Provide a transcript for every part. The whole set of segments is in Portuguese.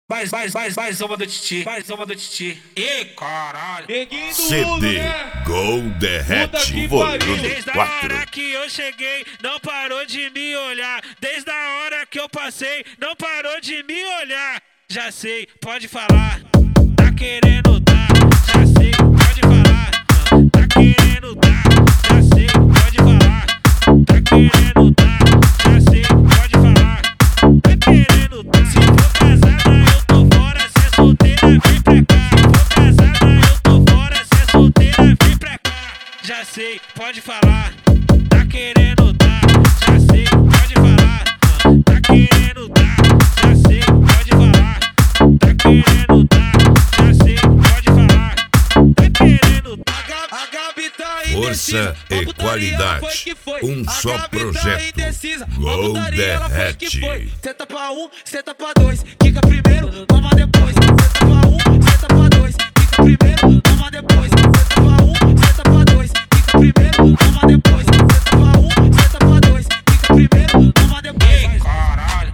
Mais uma do Titi, mais uma do Titi. Ih, caralho. CD Gol Derrete volume Desde a 4. hora que eu cheguei, não parou de me olhar. Desde a hora que eu passei, não parou de me olhar. Já sei, pode falar, tá querendo dar. Já sei, pode falar, tá querendo dar. Já sei, pode falar, tá querendo dar. Já sei, pode falar, tá querendo dar. Se for casada, eu tô fora, se é solteira, vem pra cá. Se for casada, eu tô fora, se é solteira, vem pra cá. Já sei, pode falar, tá querendo dar. Já sei, pode falar, tá querendo dar. Já sei, pode falar, tá querendo dar. Já sei, pode falar, tá querendo dar. A Gabi tá indecisa, Força e qualidade, um só projeto. Gol Derrete. Senta pra um, senta pra dois, quica primeiro, toma depois. Senta pra um, senta pra dois, quica primeiro, toma depois. Senta pra um, senta pra dois, quica primeiro, toma depois. Senta pra um, senta pra dois, quica primeiro, toma depois. Caralho.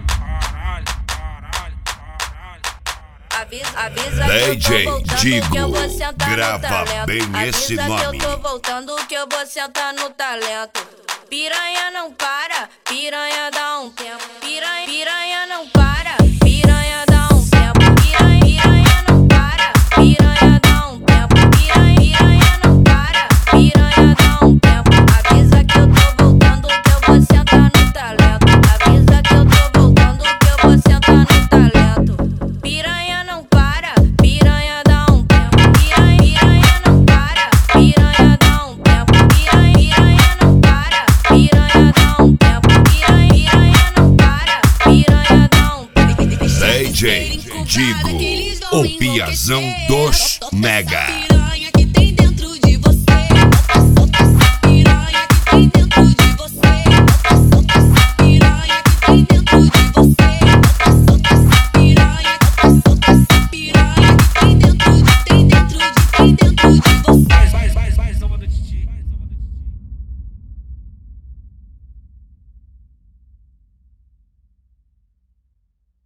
Avisa DJ que eu tô voltando, Digo, que eu vou sentar no grava talento. bem esse Avisa nome. que eu tô voltando, que eu vou sentar no talento. Piranha não para, piranha dá um tempo. Piranha não para, piranha dá um tempo. Piranha não para, piranha dá um tempo. Piranha não para, piranha dá um tempo. Avisa que eu tô voltando, que eu vou sentar no talento. Avisa que eu tô voltando, que eu vou sentar no talento. Piranha não para, piranha dá um tempo. Piranha não para, piranha dá um tempo. Piranha não para, piranha dá um tempo. Piranha não para, piranha dá um tempo. DJ Digo, o piazão dos Mega.